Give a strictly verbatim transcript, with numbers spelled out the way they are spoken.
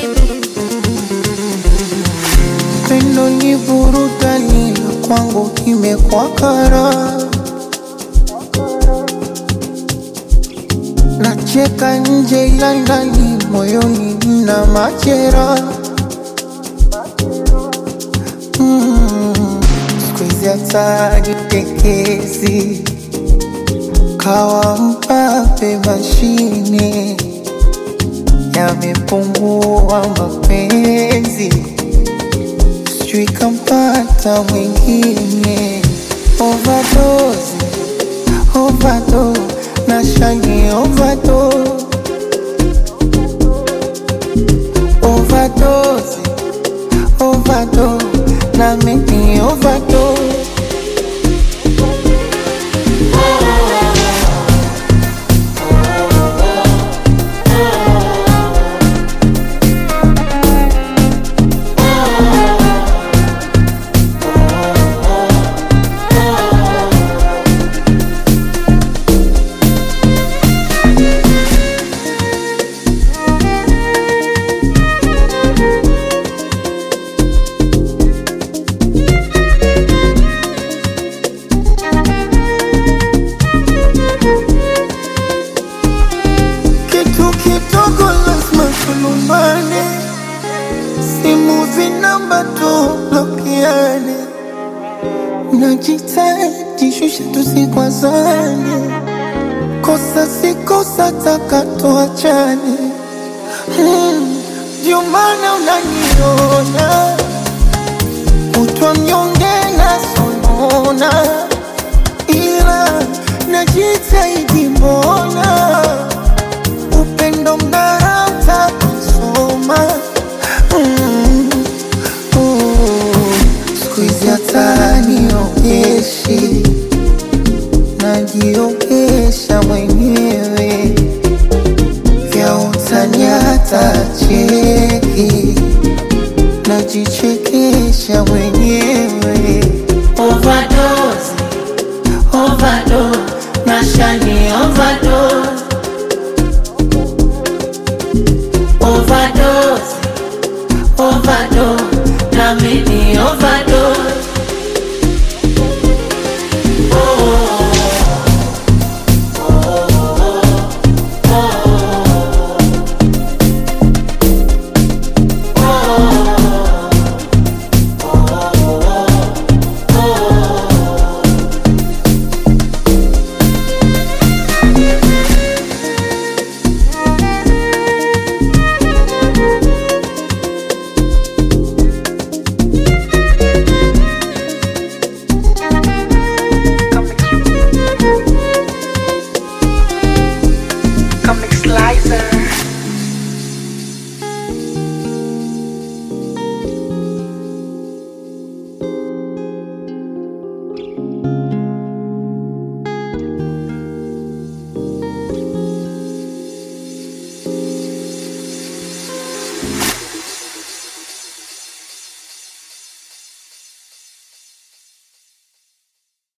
Pendo ni burudani na kwangu imekuwa kara. Nacheka nje ila ndani moyoni mna machera. mm, Siku hizi hata jitekezi kawa mpape mashine. Yamepungua mapenzi, sijui kampata mwingine. Overdose, overdose, nashani overdose. Overdose, overdose, na mimi overdose. Tulumbane, simu zinamba tu blokiane. Najitahidi shusha tusikwazane, kosa si kosa taka tuachane. Ndio maana unaniona kutwa mnyonge na sonona, ila najitahidi mbona upendo mnarata kusoma. mm, uh, Siku hizi hata niogeshi, najiogesha mwenyewe. Vya utani hata cheki, najichekesha mwenyewe. Overdose, overdose, nashani overdose. Overdose, overdose, na mimi overdose. Comic Slicer.